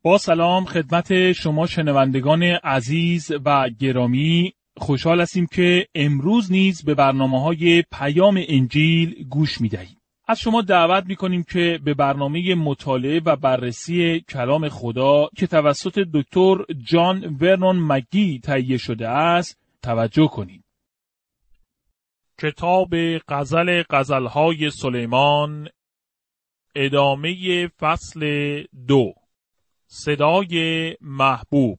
با سلام خدمت شما شنوندگان عزیز و گرامی، خوشحال هستیم که امروز نیز به برنامه‌های پیام انجیل گوش می‌دهید. از شما دعوت می‌کنیم که به برنامه مطالعه و بررسی کلام خدا که توسط دکتر جان ورنون مگی تهیه شده است توجه کنید. کتاب غزل‌های سلیمان، ادامه فصل 2، صدای محبوب.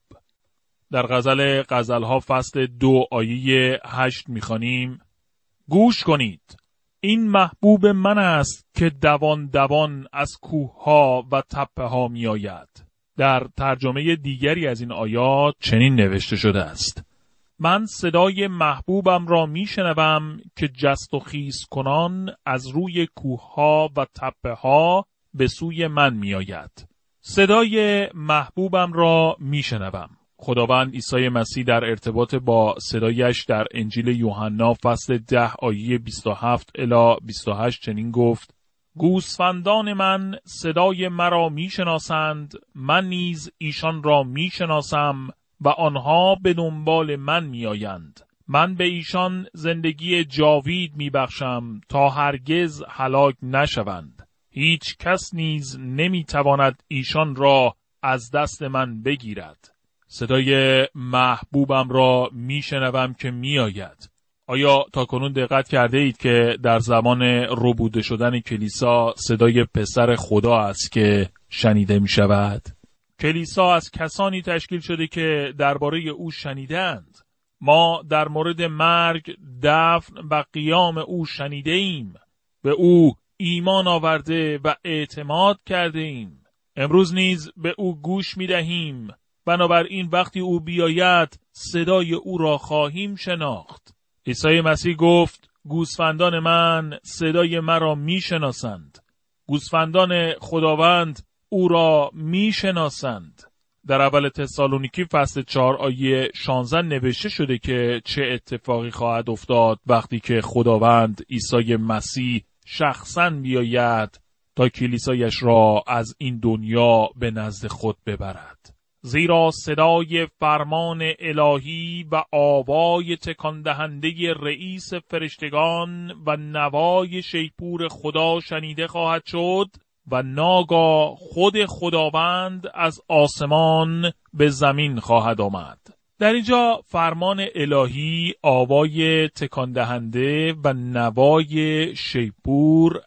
در غزل‌ها فصل 2 آیه 8 می‌خوانیم: گوش کنید، این محبوب من است که دوان دوان از کوه‌ها و تپه‌ها می‌آید. در ترجمه دیگری از این آیات چنین نوشته شده است: من صدای محبوبم را میشنوم که جست و خیز کنان از روی کوه‌ها و تپه‌ها به سوی من میآید. صدای محبوبم را میشنوم. خداوند عیسی مسیح در ارتباط با صدایش در انجیل یوحنا فصل 10 آیه 27 الی 28 چنین گفت: گوسفندان من صدای مرا میشناسند، من نیز ایشان را میشناسم و آنها به دنبال من میآیند. من به ایشان زندگی جاوید میبخشم تا هرگز هلاک نشوند. هیچ کس نیز نمیتواند ایشان را از دست من بگیرد. صدای محبوبم را میشنوم که میآید. آیا تاکنون دقت کرده اید که در زمان ربوده شدن کلیسا صدای پسر خدا است که شنیده می شود؟ کلیسا از کسانی تشکیل شده که درباره او شنیدند. ما در مورد مرگ، دفن و قیام او شنیده ایم. به او ایمان آورده و اعتماد کرده ایم. امروز نیز به او گوش می دهیم. بنابراین وقتی او بیاید صدای او را خواهیم شناخت. عیسی مسیح گفت: گوسفندان من صدای مرا می شناسند. گوسفندان خداوند او را می شناسند. در اول تسالونیکی فصل 4 آیه 16 نوشته شده که چه اتفاقی خواهد افتاد وقتی که خداوند عیسی مسیح شخصاً بیاید تا کلیسایش را از این دنیا به نزد خود ببرد. زیرا صدای فرمان الهی و آوای تکان دهنده رئیس فرشتگان و نوای شیپور خدا شنیده خواهد شد و ناگاه خود خداوند از آسمان به زمین خواهد آمد. در اینجا فرمان الهی، آوای تکان دهنده و نوای شیپور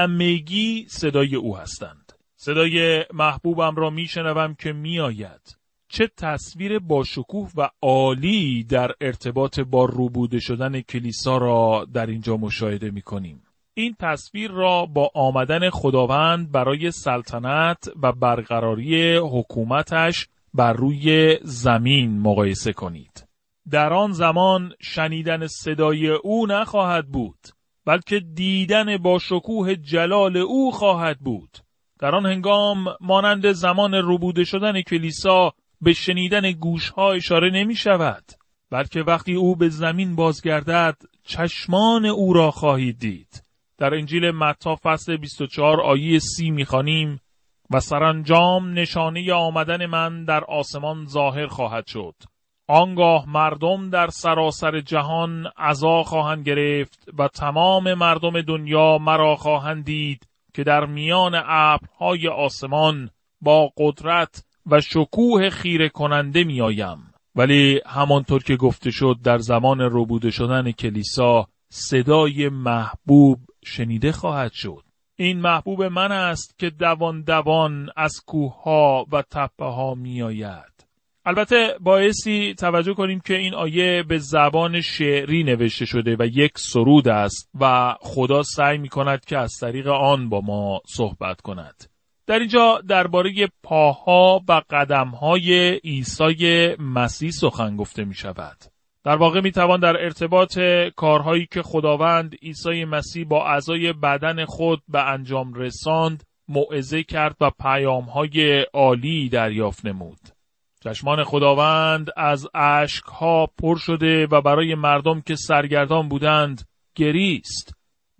همگی صدای او هستند. صدای محبوبم را میشنوم که میآید. چه تصویر باشکوه و عالی در ارتباط با ربوده شدن کلیسا را در اینجا مشاهده میکنیم. این تصویر را با آمدن خداوند برای سلطنت و برقراری حکومتش بر روی زمین مقایسه کنید. در آن زمان شنیدن صدای او نخواهد بود، بلکه دیدن باشکوه جلال او خواهد بود. در آن هنگام مانند زمان ربوده شدن کلیسا به شنیدن گوشها اشاره نمی شود، بلکه وقتی او به زمین بازگردد چشمان او را خواهید دید. در انجیل متی فصل 24 آیه 30 می‌خوانیم: و سرانجام نشانه آمدن من در آسمان ظاهر خواهد شد. آنگاه مردم در سراسر جهان عزا خواهند گرفت و تمام مردم دنیا مرا خواهند دید که در میان ابرهای آسمان با قدرت و شکوه خیره کننده می آیم. ولی همانطور که گفته شد در زمان ربوده شدن کلیسا صدای محبوب شنیده خواهد شد. این محبوب من است که دوان دوان از کوه‌ها و تپه‌ها می آید. البته بایستی توجه کنیم که این آیه به زبان شعری نوشته شده و یک سرود است و خدا سعی می کند که از طریق آن با ما صحبت کند. در اینجا درباره پاها و قدمهای عیسی مسیح سخن گفته می شود. در واقع می توان در ارتباط کارهایی که خداوند عیسی مسیح با اعضای بدن خود به انجام رساند موعظه کرد و پیامهای عالی دریافت نمود. چشمان خداوند از اشکها پر شده و برای مردم که سرگردان بودند گریست.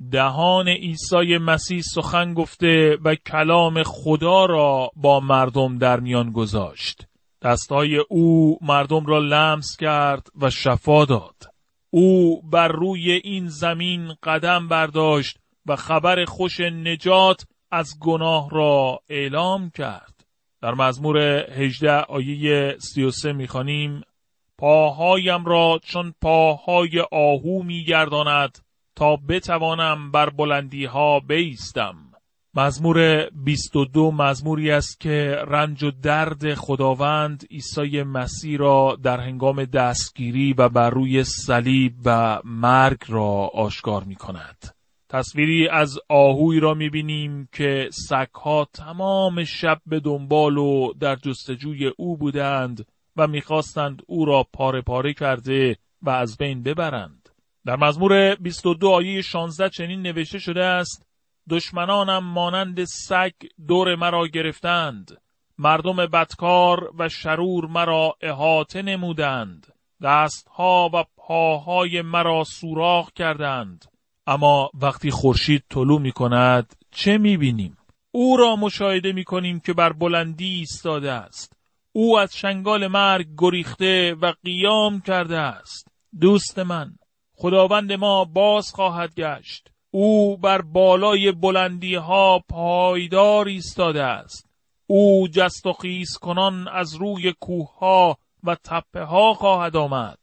دهان عیسی مسیح سخن گفته و کلام خدا را با مردم در میان گذاشت. دستهای او مردم را لمس کرد و شفا داد. او بر روی این زمین قدم برداشت و خبر خوش نجات از گناه را اعلام کرد. در مزمور 18 آیه 33 می‌خوانیم: پاهایم را چون پاهای آهو می‌گرداند تا بتوانم بر بلندی‌ها بایستم. مزمور 22 مزموری است که رنج و درد خداوند عیسی مسیح را در هنگام دستگیری و بر روی صلیب و مرگ را آشکار می‌کند. تصویری از آهویی را می‌بینیم که سگ‌ها تمام شب به دنبال و در جستجوی او بودند و می‌خواستند او را پاره پاره کرده و از بین ببرند. در مزمور 22 آیه 16 چنین نوشته شده است: دشمنانم مانند سگ دور مرا گرفتند، مردم بدکار و شرور مرا احاطه نمودند، دستها و پاهای مرا سوراخ کردند. اما وقتی خورشید طلوع می کند چه می بینیم؟ او را مشاهده می کنیم که بر بلندی ایستاده است. او از چنگال مرگ گریخته و قیام کرده است. دوست من، خداوند ما باز خواهد گشت. او بر بالای بلندی ها پایدار ایستاده است. او جست و خیز کنان از روی کوه ها و تپه ها خواهد آمد.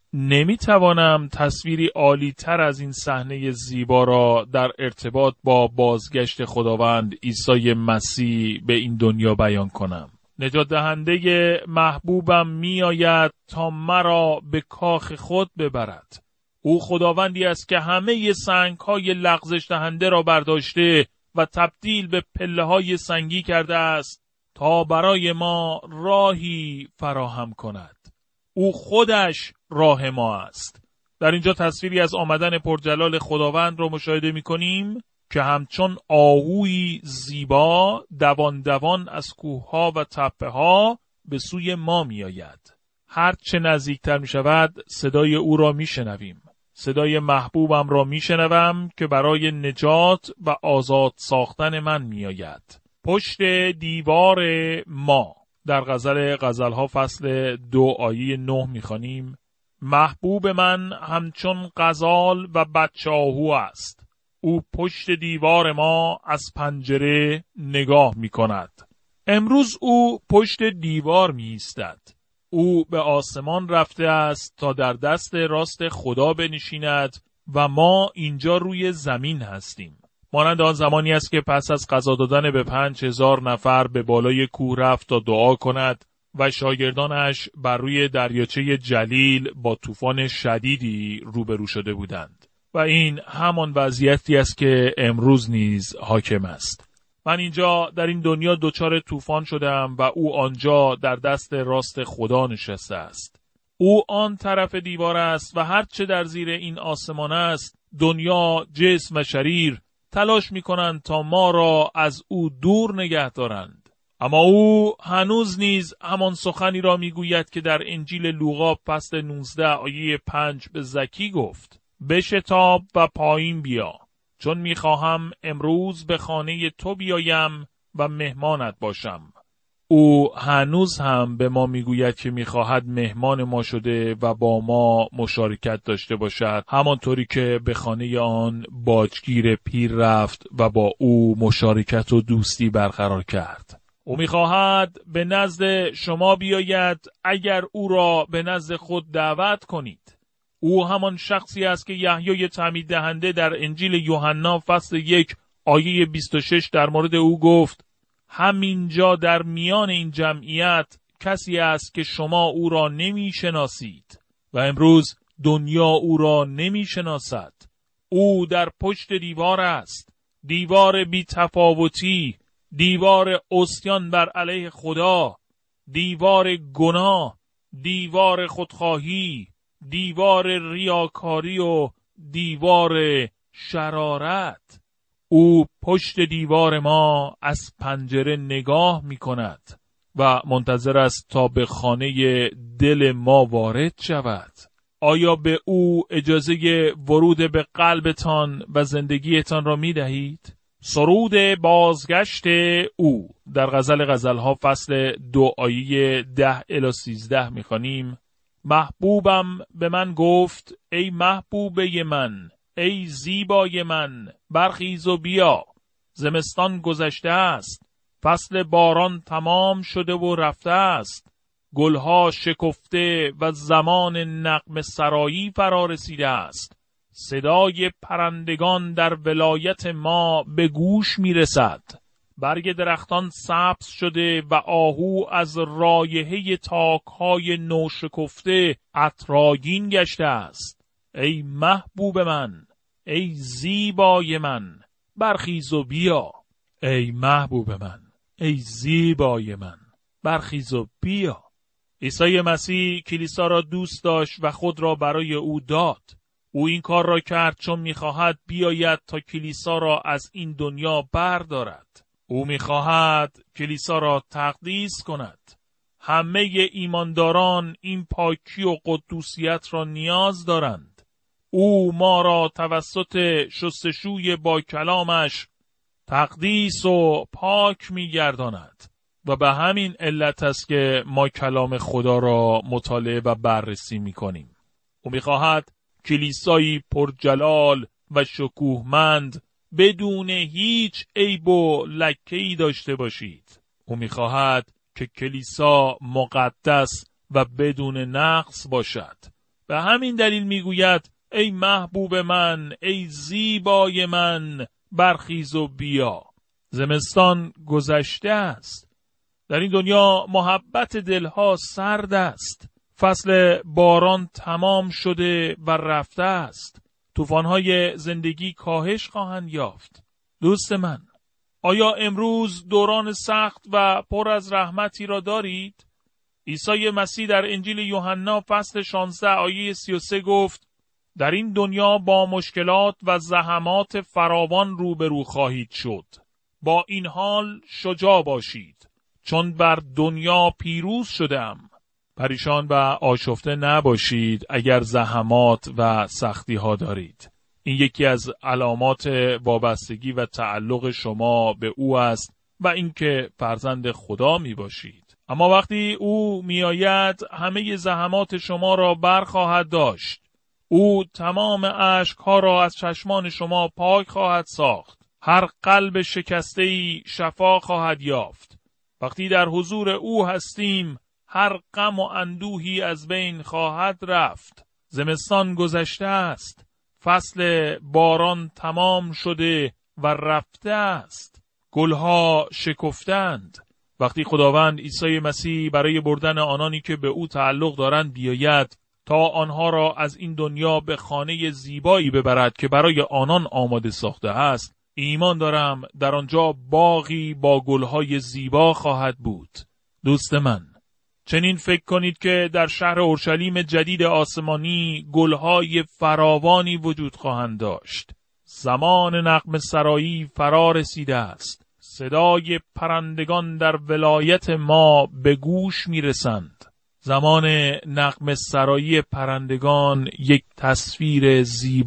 نمیتوانم تصویری عالی تر از این صحنه زیبا را در ارتباط با بازگشت خداوند عیسی مسیح به این دنیا بیان کنم. نجات دهنده محبوبم می آید تا مرا به کاخ خود ببرد. او خداوندی است که همه سنگ‌های لغزش دهنده را برداشته و تبدیل به پله‌های سنگی کرده است تا برای ما راهی فراهم کند. او خودش راه ما است. در اینجا تصویری از آمدن پرجلال خداوند را مشاهده می‌کنیم که همچون آهویی زیبا دوان دوان از کوه‌ها و تپه‌ها به سوی ما می‌آید. هر چه نزدیکتر می‌شود صدای او را می‌شنویم. صدای محبوبم را میشنوم که برای نجات و آزاد ساختن من میآید. پشت دیوار ما. در غزلها فصل 2 آیه 9 میخوانیم: محبوب من همچون غزال و بچه آهو است. او پشت دیوار ما از پنجره نگاه میکند. امروز او پشت دیوار میایستد. او به آسمان رفته است تا در دست راست خدا بنشیند و ما اینجا روی زمین هستیم. مانند آن زمانی است که پس از غذا دادن به 5000 نفر به بالای کوه رفت تا دعا کند و شاگردانش بر روی دریاچه جلیل با طوفان شدیدی روبرو شده بودند. و این همان وضعیتی است که امروز نیز حاکم است. من اینجا در این دنیا دچار طوفان شدم و او آنجا در دست راست خدا نشسته است. او آن طرف دیوار است و هر چه در زیر این آسمان است، دنیا، جسم و شریر تلاش می‌کنند تا ما را از او دور نگه دارند. اما او هنوز نیز همان سخنی را میگوید که در انجیل لوقا فصل 19 آیه 5 به زکی گفت: بشتاب و پایین بیا، چون میخواهم امروز به خانه تو بیایم و مهمانت باشم. او هنوز هم به ما میگوید که میخواهد مهمان ما شده و با ما مشارکت داشته باشد، همانطوری که به خانه آن باجگیر پیر رفت و با او مشارکت و دوستی برقرار کرد. او میخواهد به نزد شما بیاید اگر او را به نزد خود دعوت کنید. او همان شخصی است که یحیای تعمید دهنده در انجیل یوحنا فصل 1 آیه 26 در مورد او گفت: همینجا در میان این جمعیت کسی است که شما او را نمی شناسید و امروز دنیا او را نمی شناسد. او در پشت دیوار است، دیوار بی تفاوتی، دیوار عصیان بر علیه خدا، دیوار گناه، دیوار خودخواهی، دیوار ریاکاری و دیوار شرارت. او پشت دیوار ما از پنجره نگاه می کند و منتظر است تا به خانه دل ما وارد شود. آیا به او اجازه ورود به قلبتان و زندگیتان را می دهید؟ سرود بازگشت او در غزل غزلها فصل 2 آیه 10 الی 13 می خوانیم: محبوبم به من گفت ای محبوبه من، ای زیبای من، برخیز و بیا. زمستان گذشته است، فصل باران تمام شده و رفته است، گلها شکفته و زمان نغمه سرایی فرا رسیده است. صدای پرندگان در ولایت ما به گوش می رسد. برگ درختان سبز شده و آهو از رایحه تاکهای نوشکفته عطرآگین گشته است. ای محبوب من، ای زیبای من، برخیز و بیا. ای محبوب من، ای زیبای من، برخیز و بیا. عیسی مسیح کلیسا را دوست داشت و خود را برای او داد. او این کار را کرد چون می‌خواهد بیاید تا کلیسا را از این دنیا بردارد. او می‌خواهد کلیسا را تقدیس کند. همه ایمانداران این پاکی و قدوسیت را نیاز دارند. او ما را توسط شستشوی با کلامش تقدیس و پاک می‌گرداند و به همین علت است که ما کلام خدا را مطالعه و بررسی می‌کنیم. او می‌خواهد کلیسایی پرجلال و شکوهمند بدون هیچ عیب و لکه‌ای داشته باشید. او می‌خواهد که کلیسا مقدس و بدون نقص باشد. به همین دلیل می‌گوید ای محبوب من، ای زیبای من، برخیز و بیا. زمستان گذشته است. در این دنیا محبت دلها سرد است. فصل باران تمام شده و رفته است. طوفان‌های زندگی کاهش خواهند یافت. دوست من، آیا امروز دوران سخت و پر از رحمتی را دارید؟ عیسی مسیح در انجیل یوحنا فصل 16 آیه 33 گفت: در این دنیا با مشکلات و زحمات فراوان روبرو خواهید شد. با این حال شجاع باشید، چون بر دنیا پیروز شدم. پریشان و آشفته نباشید اگر زحمات و سختی ها دارید. این یکی از علامات وابستگی و تعلق شما به او است و اینکه فرزند خدا می باشید. اما وقتی او می آید همه زحمات شما را برخواهد داشت. او تمام اشک‌ها را از چشمان شما پاک خواهد ساخت. هر قلب شکسته‌ای شفا خواهد یافت. وقتی در حضور او هستیم هر غم و اندوهی از بین خواهد رفت. زمستان گذشته است. فصل باران تمام شده و رفته است. گلها شکفتند. وقتی خداوند عیسی مسیح برای بردن آنانی که به او تعلق دارند بیاید تا آنها را از این دنیا به خانه زیبایی ببرد که برای آنان آماده ساخته است، ایمان دارم در آنجا باغی با گلهای زیبا خواهد بود. دوست من، چنین فکر کنید که در شهر اورشلیم جدید آسمانی گلهای فراوانی وجود خواهند داشت. زمان نغمه سرایی فرا رسیده است. صدای پرندگان در ولایت ما به گوش می رسند. زمان نغمه سرایی پرندگان یک تصویر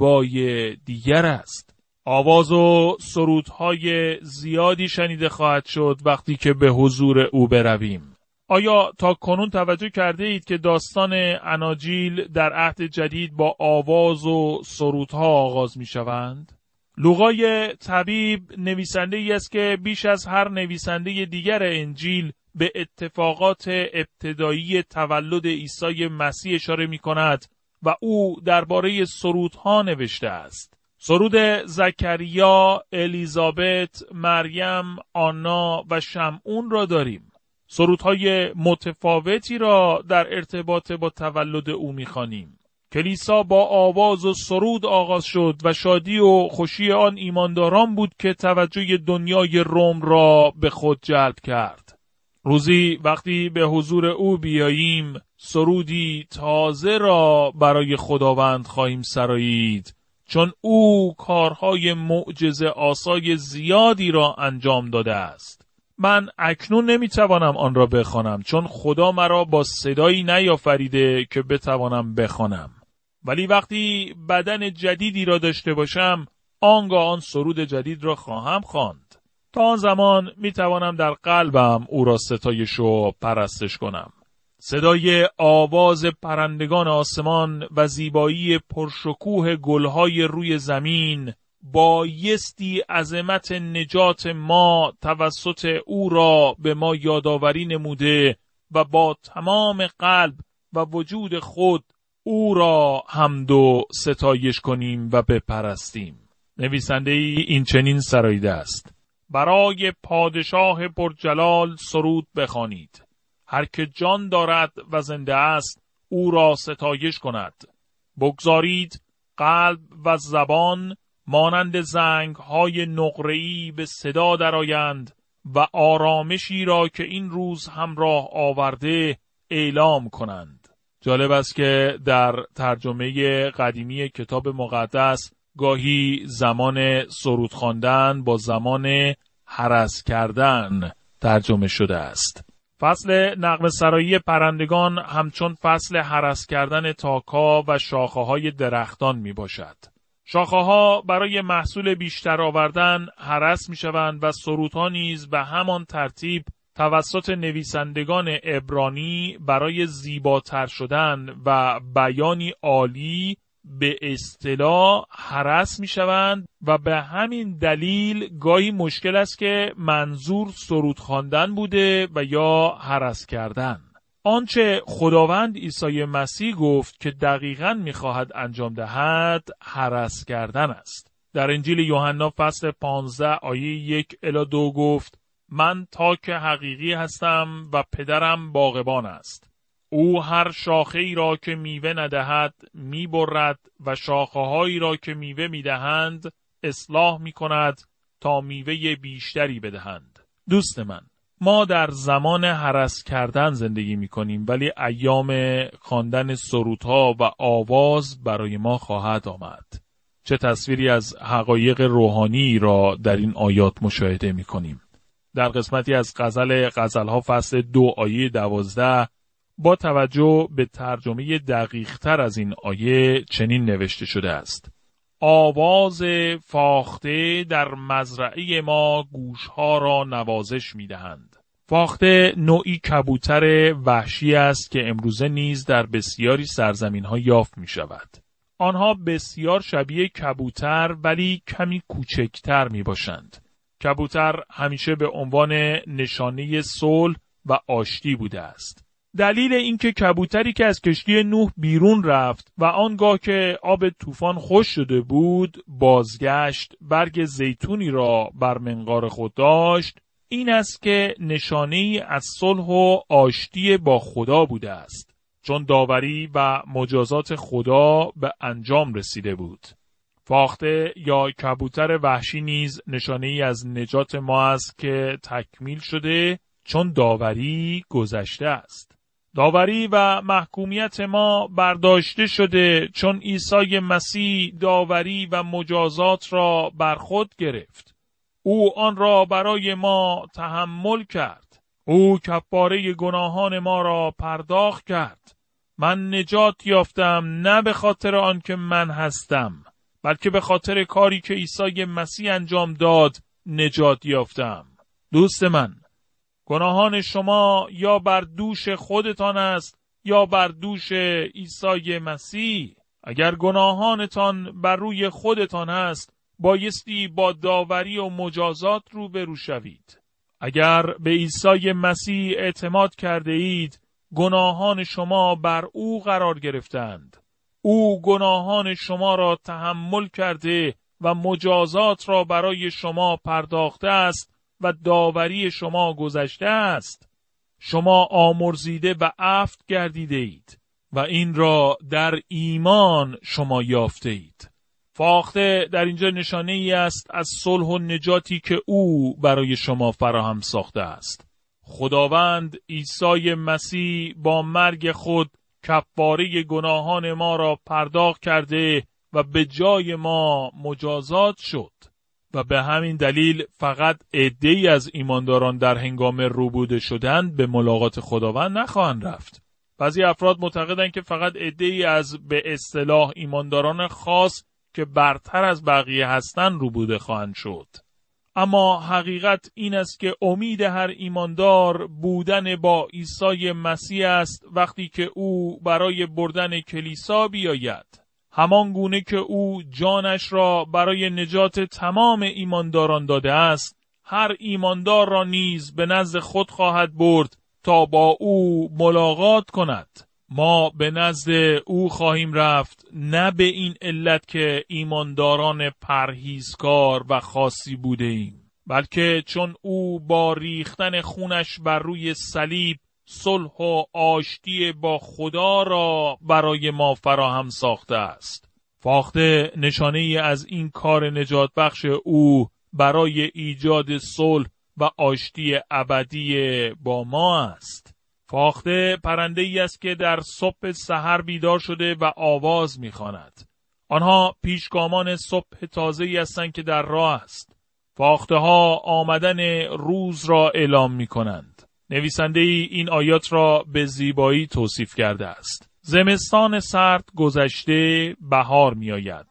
زیبای دیگر است. آواز و سرودهای زیادی شنیده خواهد شد وقتی که به حضور او برویم. آیا تا کنون توجه کرده اید که داستان اناجیل در عهد جدید با آواز و سرودها آغاز می شوند؟ لوقای طبیب نویسنده ای است که بیش از هر نویسنده دیگر انجیل به اتفاقات ابتدایی تولد عیسی مسیح اشاره می کند و او درباره سرودها نوشته است. سرود زکریا، الیزابت، مریم، آنا و شمعون را داریم. سرودهای متفاوتی را در ارتباط با تولد او می‌خوانیم. کلیسا با آواز و سرود آغاز شد و شادی و خوشی آن ایمانداران بود که توجه دنیای روم را به خود جلب کرد. روزی وقتی به حضور او بیاییم، سرودی تازه را برای خداوند خواهیم سرایید، چون او کارهای معجزه آسای زیادی را انجام داده است. من اکنون نمیتوانم آن را بخوانم، چون خدا مرا با صدایی نیافریده که بتوانم بخوانم. ولی وقتی بدن جدیدی را داشته باشم، آنگاه آن سرود جدید را خواهم خواند. تا آن زمان می توانم در قلبم او را ستایش و پرستش کنم. صدای آواز پرندگان آسمان و زیبایی پرشکوه گلهای روی زمین بایستی عظمت نجات ما توسط او را به ما یادآوری نموده و با تمام قلب و وجود خود او را حمد و ستایش کنیم و بپرستیم. نویسنده این چنین سراییده است: برای پادشاه پرجلال سرود بخوانید. هر که جان دارد و زنده است او را ستایش کند. بگذارید قلب و زبان مانند زنگ‌های نقره‌ای به صدا درآیند و آرامشی را که این روز همراه آورده اعلام کنند. جالب است که در ترجمه قدیمی کتاب مقدس گاهی زمان سرود خواندن با زمان هرس کردن ترجمه شده است. فصل نغمه سرایی پرندگان همچون فصل هرس کردن تاک‌ها و شاخه‌های درختان می باشد. شاخه‌ها برای محصول بیشتر آوردن هرس می شوند و سرودها نیز به همان ترتیب توسط نویسندگان عبرانی برای زیباتر شدن و بیانی عالی به اصطلاح هرس می شوند و به همین دلیل گاهی مشکل است که منظور سرود خواندن بوده و یا هرس کردن. آنچه خداوند عیسی مسیح گفت که دقیقاً می خواهد انجام دهد هرس کردن است. در انجیل یوحنا فصل 15 آیه 1-2 گفت: من تاک حقیقی هستم و پدرم باغبان است. او هر شاخه‌ای را که میوه ندهد میبرد و شاخه‌هایی را که میوه میدهند اصلاح میکند تا میوه بیشتری بدهند. دوست من، ما در زمان هرس کردن زندگی میکنیم، ولی ایام خواندن سرودها و آواز برای ما خواهد آمد. چه تصویری از حقایق روحانی را در این آیات مشاهده میکنیم. در قسمتی از غزلها فصل 2 آیه 12 با توجه به ترجمه دقیق‌تر از این آیه چنین نوشته شده است: آواز فاخته در مزرعه ما گوشها را نوازش می‌دهند. فاخته نوعی کبوتر وحشی است که امروزه نیز در بسیاری سرزمین‌ها یافت می‌شود. آنها بسیار شبیه کبوتر ولی کمی کوچکتر می‌باشند. کبوتر همیشه به عنوان نشانه صلح و آشتی بوده است. دلیل اینکه کبوتری که از کشتی نوح بیرون رفت و آنگاه که آب طوفان خشک شده بود بازگشت برگ زیتونی را بر منقار خود داشت، این است که نشانه‌ای از صلح و آشتی با خدا بوده است، چون داوری و مجازات خدا به انجام رسیده بود. فاخته یا کبوتر وحشی نیز نشانه‌ای از نجات ما است که تکمیل شده، چون داوری گذشته است. داوری و محکومیت ما برداشته شده، چون عیسی مسیح داوری و مجازات را بر خود گرفت. او آن را برای ما تحمل کرد. او کفاره گناهان ما را پرداخت کرد. من نجات یافتم، نه به خاطر آن که من هستم، بلکه به خاطر کاری که عیسی مسیح انجام داد نجات یافتم. دوست من، گناهان شما یا بر دوش خودتان است یا بر دوش عیسی مسیح. اگر گناهانتان بر روی خودتان است، بایستی با داوری و مجازات روبرو شوید. اگر به عیسی مسیح اعتماد کرده اید، گناهان شما بر او قرار گرفتند. او گناهان شما را تحمل کرده و مجازات را برای شما پرداخته است و داوری شما گذشته است. شما آمرزیده و عفو گردیده اید و این را در ایمان شما یافته اید. فاخته در اینجا نشانه ای است از صلح و نجاتی که او برای شما فراهم ساخته است. خداوند عیسی مسیح با مرگ خود کفاره گناهان ما را پرداخت کرده و به جای ما مجازات شد و به همین دلیل فقط عده‌ای از ایمانداران در هنگام روبوده شدن به ملاقات خداوند نخواهند رفت. بعضی افراد معتقدند که فقط عده‌ای از به اصطلاح ایمانداران خاص که برتر از بقیه هستند روبوده خواهند شد. اما حقیقت این است که امید هر ایماندار بودن با عیسی مسیح است وقتی که او برای بردن کلیسا بیاید. همان گونه که او جانش را برای نجات تمام ایمانداران داده است، هر ایماندار را نیز به نزد خود خواهد برد تا با او ملاقات کند. ما به نزد او خواهیم رفت نه به این علت که ایمانداران پرهیزکار و خاصی بوده ایم، بلکه چون او با ریختن خونش بر روی صلیب صلح و آشتی با خدا را برای ما فراهم ساخته است. فاخته نشانه ای از این کار نجات بخش او برای ایجاد صلح و آشتی ابدی با ما است. فاخته پرنده ای است که در صبح سحر بیدار شده و آواز می‌خواند. آنها پیشگامان صبح تازه‌ای هستند که در راه است. فاخته ها آمدن روز را اعلام می‌کنند. نویسنده این آیات را به زیبایی توصیف کرده است. زمستان سرد گذشته، بهار می آید.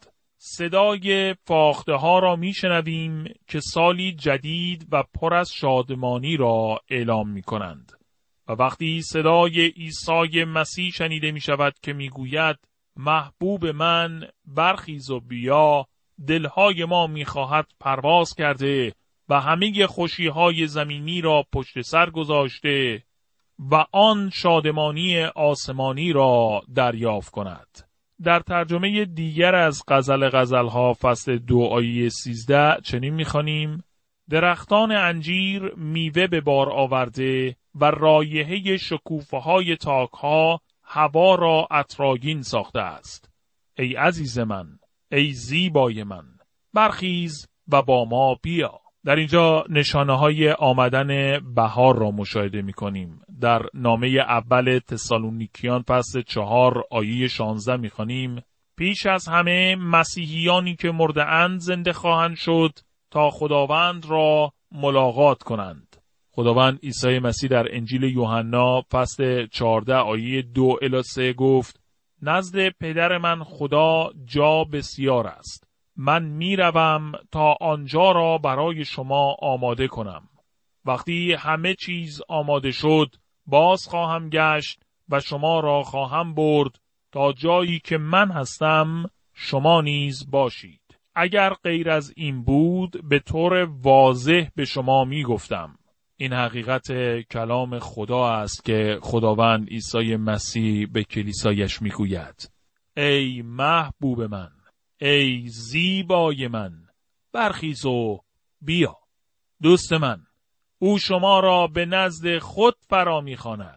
صدای فاخته ها را می شنویم که سالی جدید و پر از شادمانی را اعلام می کنند. و وقتی صدای عیسی مسیح شنیده می شود که می گوید محبوب من برخیز و بیا، دلهای ما می خواهد پرواز کرده و همه خوشی‌های زمینی را پشت سر گذاشته و آن شادمانی آسمانی را دریافت کند. در ترجمه دیگر از غزلها فصل 2 آیه 13 چنین می‌خوانیم: درختان انجیر میوه به بار آورده و رایحه شکوفه‌های تاک‌ها هوا را عطرآگین ساخته است. ای عزیز من، ای زیبای من، برخیز و با ما بیا. در اینجا نشانه‌های آمدن بهار را مشاهده می‌کنیم. در نامه اول تسالونیکیان فصل 4 آیه 16 می‌خوانیم: پیش از همه مسیحیانی که مرده‌اند زنده خواهند شد تا خداوند را ملاقات کنند. خداوند عیسی مسیح در انجیل یوحنا فصل 14 آیه 2 الی 3 گفت: نزد پدر من خدا جا بسیار است. من میروم تا آنجا را برای شما آماده کنم. وقتی همه چیز آماده شد، باز خواهم گشت و شما را خواهم برد تا جایی که من هستم شما نیز باشید. اگر غیر از این بود به طور واضح به شما میگفتم. این حقیقت کلام خدا است که خداوند عیسی مسیح به کلیسایش میگوید: ای محبوب من، ای زیبای من، برخیز و بیا. دوست من، او شما را به نزد خود فرا می‌خواند.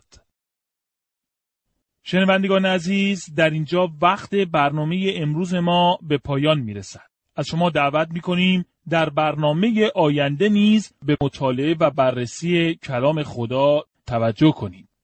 شنوندگان عزیز، در اینجا وقت برنامه امروز ما به پایان میرسد. از شما دعوت می‌کنیم در برنامه آینده نیز به مطالعه و بررسی کلام خدا توجه کنید.